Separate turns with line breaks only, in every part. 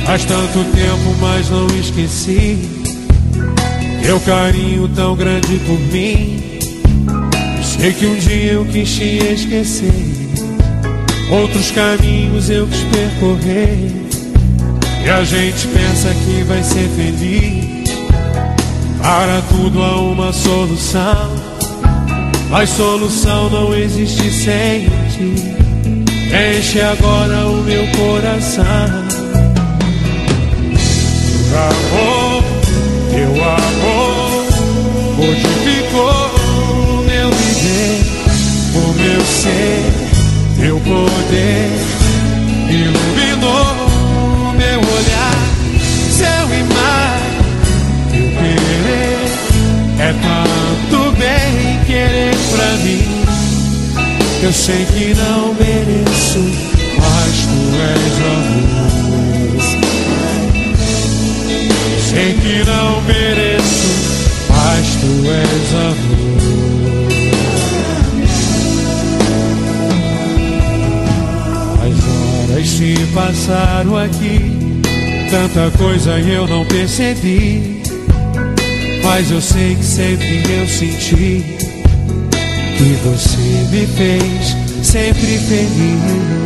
Faz tanto tempo, mas não esqueci teu carinho tão grande por mim. Sei que um dia eu quis te esquecer, outros caminhos eu quis percorrer, e a gente pensa que vai ser feliz. Para tudo há uma solução, mas solução não existe sem ti. Enche agora o meu coração. Teu amor modificou o meu viver, o meu ser. Teu poder iluminou o meu olhar. Céu e mar, teu querer é tanto bem querer pra mim. Eu sei que não mereço, mas tu és amor. Sei que não mereço, mas tu és amor. As horas se passaram aqui, tanta coisa eu não percebi, mas eu sei que sempre eu senti que você me fez sempre feliz,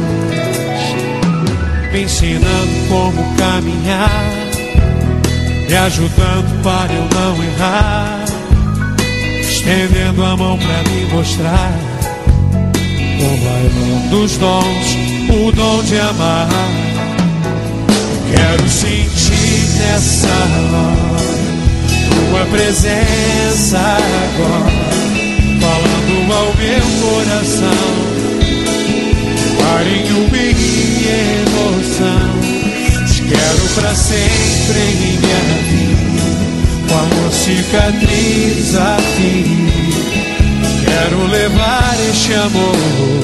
me ensinando como caminhar, me ajudando para eu não errar, estendendo a mão pra me mostrar, comparando os dons, o dom de amar. Quero sentir nessa hora tua presença agora, falando ao meu coração, carinho e emoção. Te quero pra sempre em minha vida, com amor cicatriz a ferir. Quero levar este amor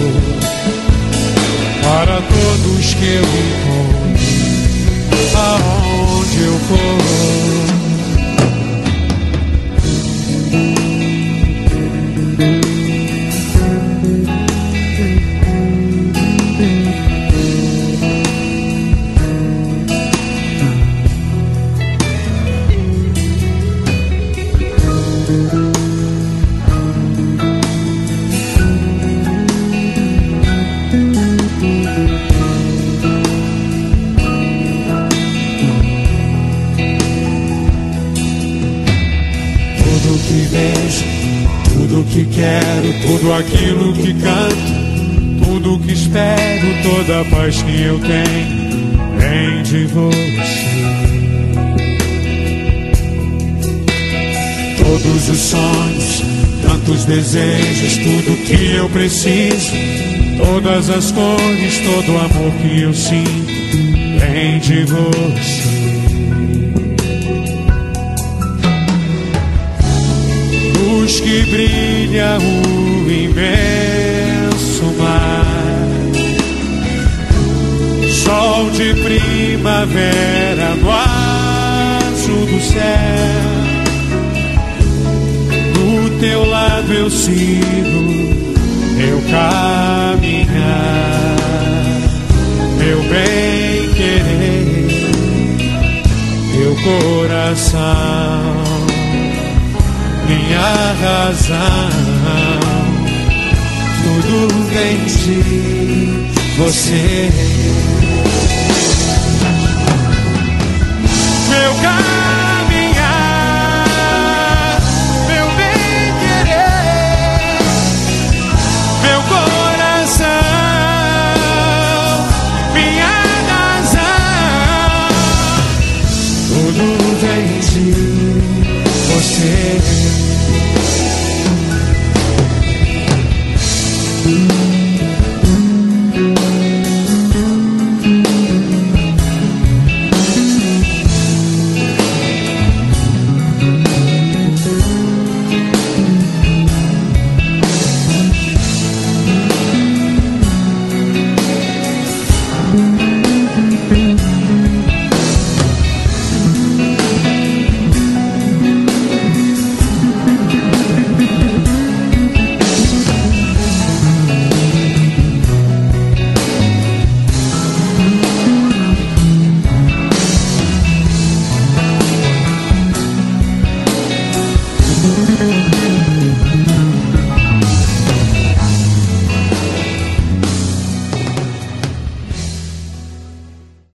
para todos que eu encontro, aonde eu for. Tudo que quero, tudo aquilo que canto, tudo que espero, toda a paz que eu tenho vem de você. Todos os sonhos, tantos desejos, tudo que eu preciso, todas as cores, todo o amor que eu sinto vem de você. Luz que brilha o imenso mar, sol de primavera no azul do céu. Do teu lado eu sigo meu caminhar, meu bem querer, teu coração, minha razão, tudo vem de você. Meu caminhar, meu bem querer, meu coração, minha razão, tudo vem de você.